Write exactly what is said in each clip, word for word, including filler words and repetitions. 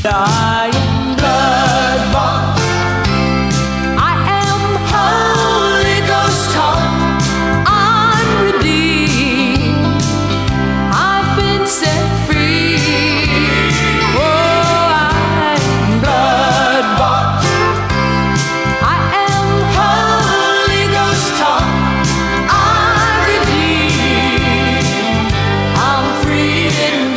I am blood-bought. I am Holy Ghost taught. I'm redeemed. I've been set free. Oh, I am blood-bought. I am Holy Ghost taught. I'm redeemed. I'm free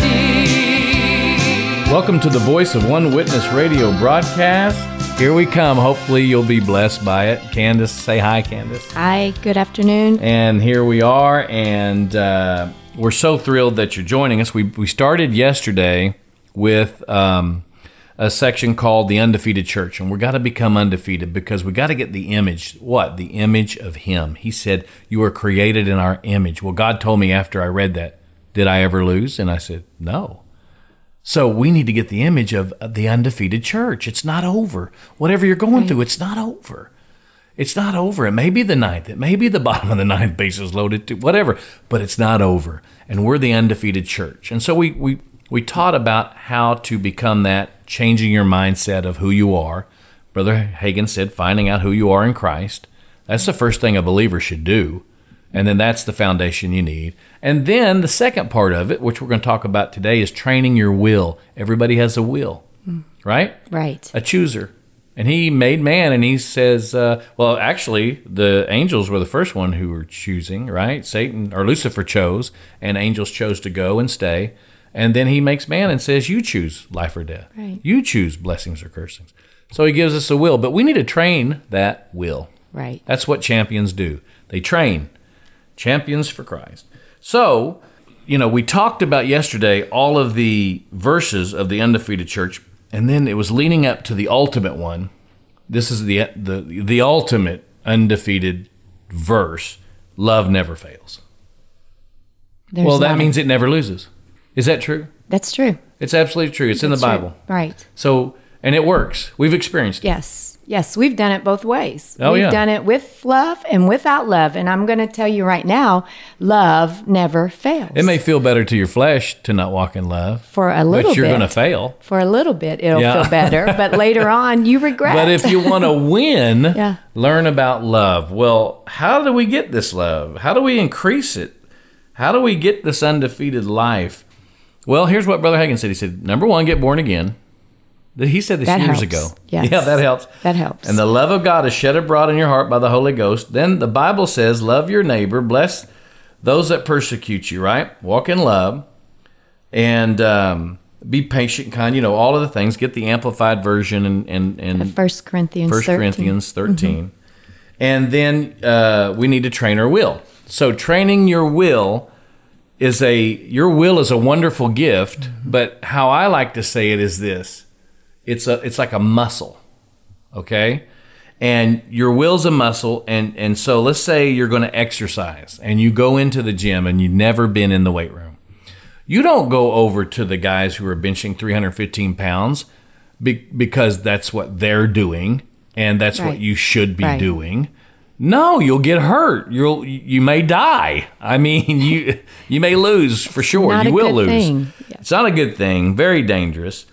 indeed. Welcome to the Voice of One Witness radio broadcast. Here we come. Hopefully you'll be blessed by it. Candace, say hi, Candace. Hi, good afternoon. And here we are, and uh, we're so thrilled that you're joining us. We we started yesterday with um, a section called The Undefeated Church, and we've got to become undefeated because we got to get the image. What? The image of Him. He said, you were created in our image. Well, God told me after I read that, did I ever lose? And I said, no. So we need to get the image of the undefeated church. It's not over. Whatever you're going Right. through, it's not over. It's not over. It may be the ninth. It may be the bottom of the ninth, bases loaded too, whatever, but it's not over. And we're the undefeated church. And so we we we taught about how to become that, changing your mindset of who you are. Brother Hagin said, finding out who you are in Christ. That's the first thing a believer should do. And then that's the foundation you need. And then the second part of it, which we're going to talk about today, is training your will. Everybody has a will, right? Right. A chooser. And he made man, and he says, uh, well, actually, the angels were the first one who were choosing, right? Satan, or Lucifer chose, and angels chose to go and stay. And then he makes man and says, you choose life or death. Right. You choose blessings or cursings. So he gives us a will, but we need to train that will. Right. That's what champions do. They train. Champions for Christ. So, you know, we talked about yesterday all of the verses of the undefeated church, and then it was leading up to the ultimate one. This is the the the ultimate undefeated verse. Love never fails. There's well, that not a- means it never loses. Is that true? That's true. It's absolutely true. It's in the That's true. Bible. Right. So, and it works. We've experienced it. Yes. Yes, we've done it both ways. Oh, we've yeah. done it with love and without love. And I'm going to tell you right now, love never fails. It may feel better to your flesh to not walk in love. For a little But you're bit. going to fail. For a little bit, it'll Yeah. feel better. But later on, you regret. But if you want to win, Yeah. learn about love. Well, how do we get this love? How do we increase it? How do we get this undefeated life? Well, here's what Brother Hagin said. He said, number one, get born again. He said this That years helps. ago. Yes. Yeah, that helps. That helps. And the love of God is shed abroad in your heart by the Holy Ghost. Then the Bible says, love your neighbor, bless those that persecute you, right? Walk in love, and um, be patient, kind, you know, all of the things. Get the Amplified Version and, and, and First Corinthians First thirteen. Corinthians thirteen. And then uh, we need to train our will. So training your will is a, your will is a wonderful gift, but how I like to say it is this. It's a, it's like a muscle, okay? And your will's a muscle, and, and so let's say you're going to exercise, and you go into the gym, and you've never been in the weight room. You don't go over to the guys who are benching three hundred fifteen pounds be, because that's what they're doing, and that's what Right. you should be Right. doing. No, you'll get hurt. You'll you may die. I mean, you you may lose for sure. not You a will good lose. thing. Yes. It's not a good thing. Very dangerous.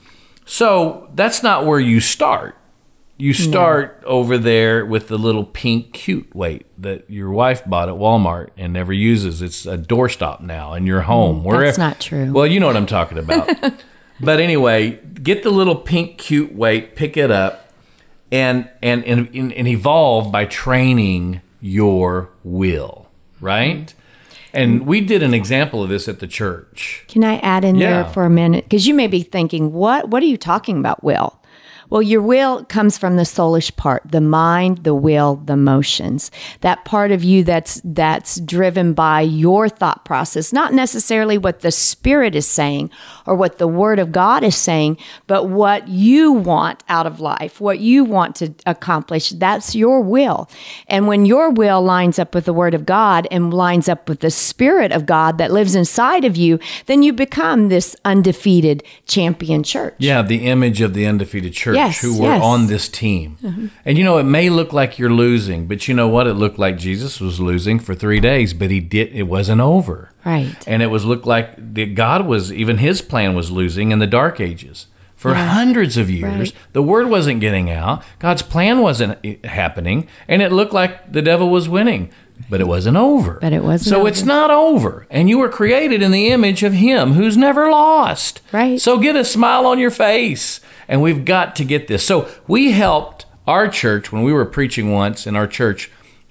So that's not where you start. You start over there with the little pink cute weight that your wife bought at Walmart and never uses. It's a doorstop now in your home. Mm, that's not true. Well, you know what I'm talking about. But anyway, get the little pink cute weight, pick it up, and and and, and evolve by training your will, right? And we did an example of this at the church. Can I add in Yeah. there for a minute? Because you may be thinking, what What are you talking about, will? Well, your will comes from the soulish part, the mind, the will, the motions. That part of you that's that's driven by your thought process, not necessarily what the Spirit is saying or what the Word of God is saying, but what you want out of life, what you want to accomplish. That's your will. And when your will lines up with the Word of God and lines up with the Spirit of God that lives inside of you, then you become this undefeated champion church. Yeah, the image of the undefeated church Yes, who were yes. on this team. Mm-hmm. And you know, it may look like you're losing, but you know what? It looked like Jesus was losing for three days, but he did. It wasn't over. Right. And it was looked like that God was, even his plan was losing in the dark ages for Yeah. hundreds of years. Right. The word wasn't getting out. God's plan wasn't happening, and it looked like the devil was winning. But it wasn't over. But it wasn't So over. it's not over. And you were created in the image of him who's never lost. Right. So get a smile on your face. And we've got to get this. So we helped our church when we were preaching once in our church.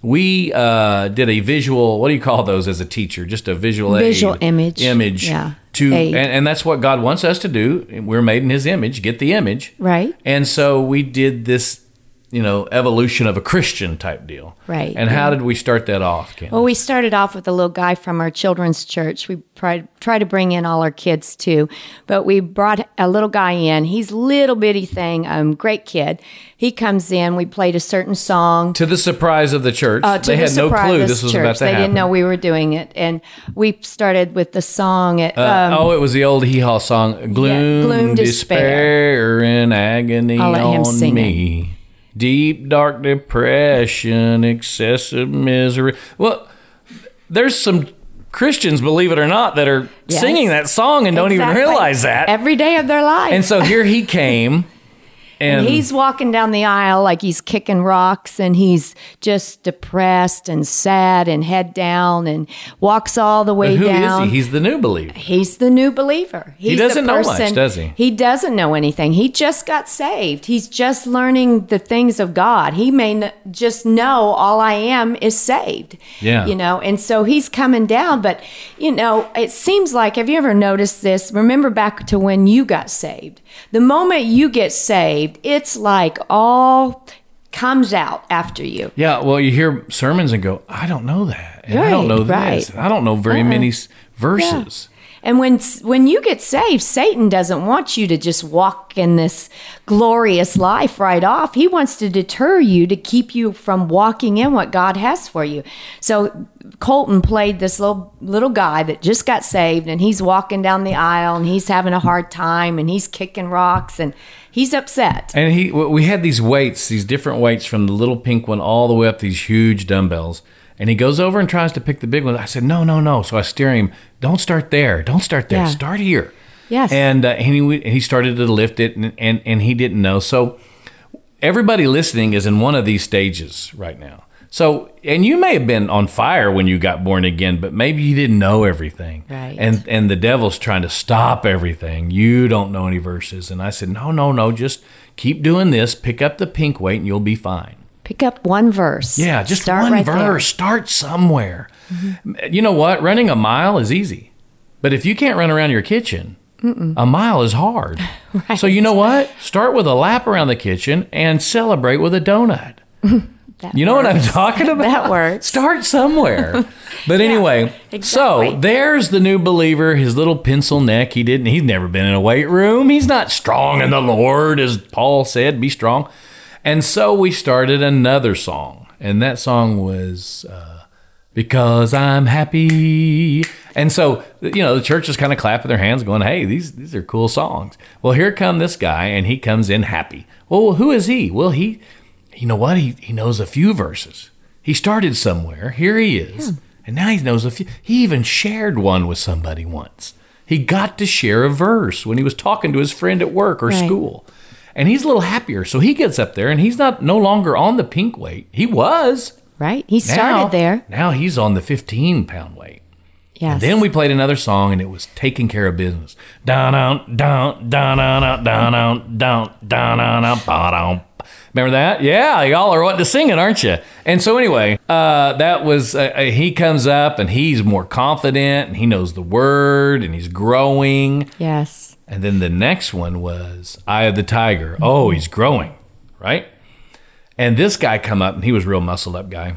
We uh, did a visual, what do you call those as a teacher? Just a visual aid. Visual image. Image. Yeah. To, Aid. and, and that's what God wants us to do. We're made in his image. Get the image. Right. And so we did this, you know, evolution of a Christian type deal. Right. And how did we start that off, Ken? Well, we started off with a little guy from our children's church. We tried try to bring in all our kids too, but we brought a little guy in. He's little bitty thing, um, great kid. He comes in. We played a certain song. To the surprise of the church, Uh, to they the had no surprise clue of this was church. about to They happen. didn't know we were doing it, and we started with the song. At, Uh, um, oh, it was the old Hee Haw song, Gloom, Gloom, Despair, and Agony I'll let him on sing Me. Deep, dark depression, excessive misery. Well, there's some Christians, believe it or not, that are Yes. singing that song and don't even exactly. realize that. every day of their life. And so here he came. And, And he's walking down the aisle like he's kicking rocks, and he's just depressed and sad and head down, and walks all the way who down. is he? He's the new believer. He's the new believer. He's doesn't the know much, person- does he? He doesn't know anything. He just got saved. He's just learning the things of God. He may n- just know all I am is saved. Yeah. You know, and so he's coming down. But, you know, it seems like, have you ever noticed this? Remember back to when you got saved. The moment you get saved, it's like all comes out after you. Yeah, well, you hear sermons and go, I don't know that. And I don't Right, know right. this. And I don't know very Uh-uh. many s- verses. And when when you get saved, Satan doesn't want you to just walk in this glorious life right off. He wants to deter you to keep you from walking in what God has for you. So Colton played this little little guy that just got saved, and he's walking down the aisle, and he's having a hard time, and he's kicking rocks, and he's upset. And he, we had these weights, these different weights from the little pink one all the way up these huge dumbbells. And he goes over and tries to pick the big one. I said, no, no, no. So I steer him, don't start there. Don't start there. Yeah. Start here. Yes. And, uh, and he, he started to lift it, and, and, and he didn't know. So everybody listening is in one of these stages right now. So, and you may have been on fire when you got born again, but maybe you didn't know everything. Right. And and the devil's trying to stop everything. You don't know any verses. And I said, no, no, no. Just keep doing this. Pick up the pink weight, and you'll be fine. Pick up one verse. Yeah, just Start one right verse. there. Start somewhere. You know what? Running a mile is easy. But if you can't run around your kitchen, a mile is hard. Right. So you know what? Start with a lap around the kitchen and celebrate with a donut. That You know what I'm works. talking about? That works. Start somewhere. But anyway, exactly. so there's the new believer, his little pencil neck. He didn't, he's never been in a weight room. He's not strong in the Lord, as Paul said, be strong. And so we started another song. And that song was uh, Because I'm Happy. And so, you know, the church is kind of clapping their hands going, hey, these, these are cool songs. Well, here come this guy, and he comes in happy. Well, who is he? Well, he... You know what? He he knows a few verses. He started somewhere. Here he is. And now he knows a few. He even shared one with somebody once. He got to share a verse when he was talking to his friend at work or Right. school. And he's a little happier. So he gets up there, and he's not no longer on the pink weight. He was. Right? He started Now- there. Now he's on the fifteen pound weight. Yes. And then we played another song, and it was Taking Care of Business. Down, down, down, down, down, down, down, down, down, down, down. Remember that? Yeah, y'all are wanting to sing it, aren't you? And so anyway, uh, that was, uh, he comes up, and he's more confident, and he knows the word, and he's growing. Yes. And then the next one was Eye of the Tiger. Oh, he's growing, right? And this guy come up, and he was a real muscled up guy.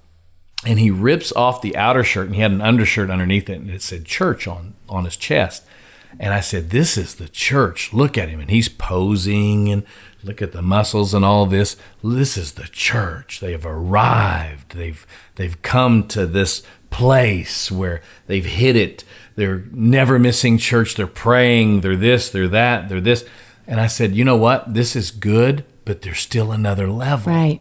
And he rips off the outer shirt, and he had an undershirt underneath it, and it said church on, on his chest. And I said, this is the church. Look at him. And he's posing, and look at the muscles and all this. This is the church. They have arrived. They've they've come to this place where they've hit it. They're never missing church. They're praying. They're this, they're that, they're this. And I said, you know what? This is good, but there's still another level. Right.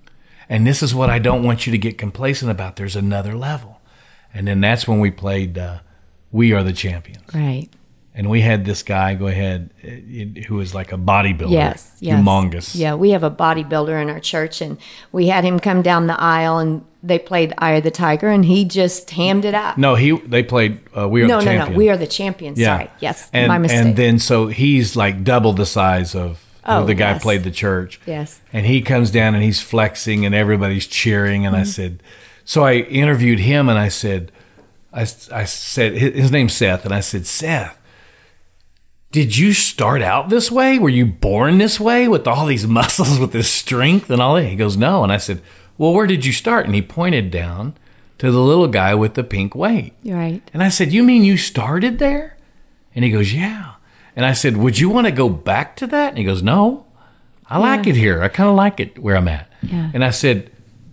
And this is what I don't want you to get complacent about. There's another level. And then that's when we played uh, We Are the Champions. Right. And we had this guy go ahead uh, who was like a bodybuilder. Yes, yes. Humongous. Yeah, we have a bodybuilder in our church, and we had him come down the aisle, and they played Eye of the Tiger, and he just hammed it up. No, he they played uh, We Are no, the no, Champions. no, We Are the Champions. Yeah. Sorry. Yes, and, my mistake. And then so he's like double the size of Oh, the guy yes. played the church. Yes. And he comes down and he's flexing and everybody's cheering. And I said, so I interviewed him and I said, I, I said, his name's Seth. And I said, Seth, did you start out this way? Were you born this way with all these muscles, with this strength and all that? He goes, no. And I said, well, where did you start? And he pointed down to the little guy with the pink weight. Right. And I said, you mean you started there? And he goes, yeah. And I said, would you want to go back to that? And he goes, no, I like Yeah. it here. I kind of like it where I'm at. Yeah. And I said,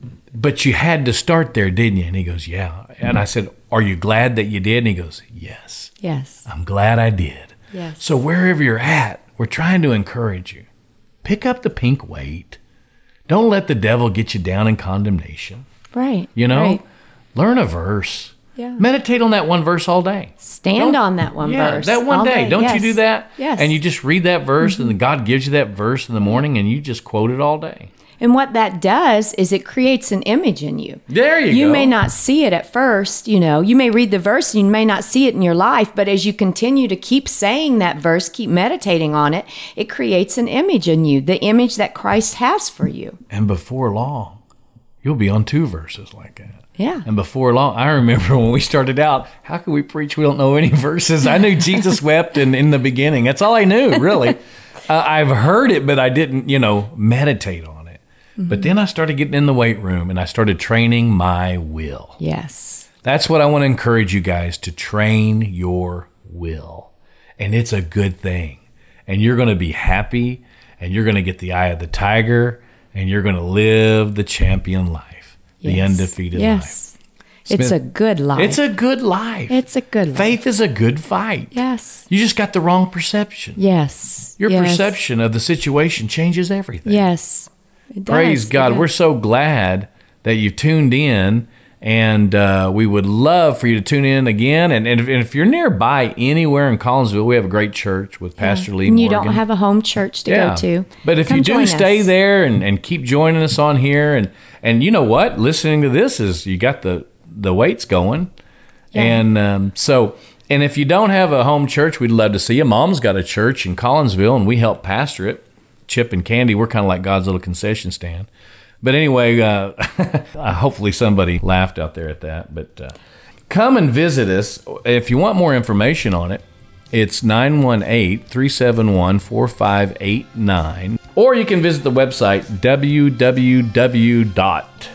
but you had to start there, didn't you? And he goes, yeah. And I said, are you glad that you did? And he goes, yes, Yes. I'm glad I did. Yes. So wherever you're at, we're trying to encourage you. Pick up the pink weight. Don't let the devil get you down in condemnation. Right. You know, Right. learn a verse. Yeah. Meditate on that one verse all day. Stand Don't- on that one yeah, verse. that one all day. Don't Yes. you do that? Yes. And you just read that verse, and then God gives you that verse in the morning, and you just quote it all day. And what that does is it creates an image in you. There you, You go. may not see it at first, you know, you may read the verse and you may not see it in your life, but as you continue to keep saying that verse, keep meditating on it, it creates an image in you, the image that Christ has for you. And before long, you'll be on two verses like that. Yeah. And before long, I remember when we started out, how could we preach? We don't know any verses. I knew Jesus wept in, in the beginning. That's all I knew, really. uh, I've heard it, but I didn't, you know, meditate on it. Mm-hmm. But then I started getting in the weight room and I started training my will. Yes. That's what I want to encourage you guys to train your will. And it's a good thing. And you're going to be happy and you're going to get the eye of the tiger and you're going to live the champion life, the Yes. undefeated Yes. life. It's been- a good life. It's a good life. It's a good life. Faith is a good fight. Yes. You just got the wrong perception. Yes. Your Yes. perception of the situation changes everything. Yes. It Praise does. God. It We're does. so glad that you tuned in, and uh, we would love for you to tune in again. And, and, if, and if you're nearby anywhere in Collinsville, we have a great church with Pastor Lee And you Morgan. don't have a home church to go to. But if come you do join stay us. there and, and keep joining us on here, and, and you know what? Listening to this is you got the, the weights going. Yeah. And um, so, and if you don't have a home church, we'd love to see you. Mom's got a church in Collinsville, and we help pastor it. Chip and Candy, we're kind of like God's little concession stand. But anyway, uh, hopefully somebody laughed out there at that. But uh, come and visit us. If you want more information on it, it's nine one eight, three seven one, four five eight nine. Or you can visit the website w w w dot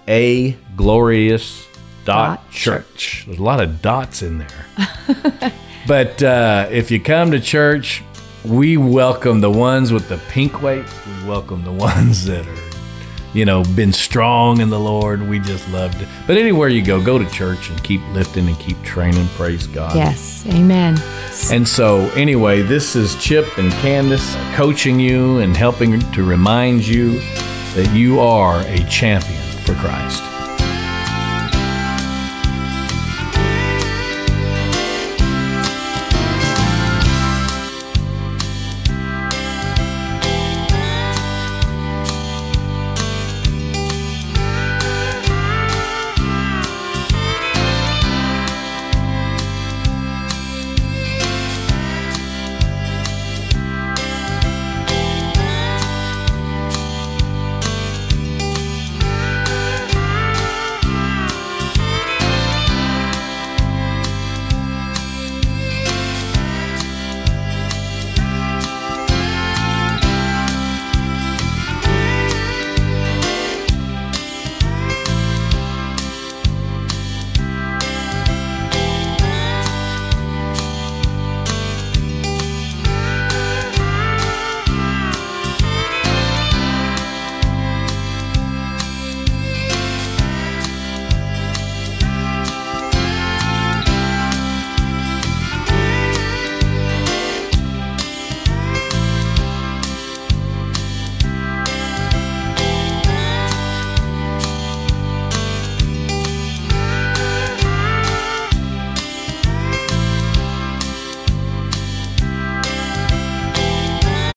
a glorious dot church. There's a lot of dots in there. But uh, if you come to church, we welcome the ones with the pink weights. We welcome the ones that are, you know, been strong in the Lord. We just loved it. But anywhere you go, go to church and keep lifting and keep training. Praise God. Yes. Amen. And so anyway, this is Chip and Candace coaching you and helping to remind you that you are a champion for Christ.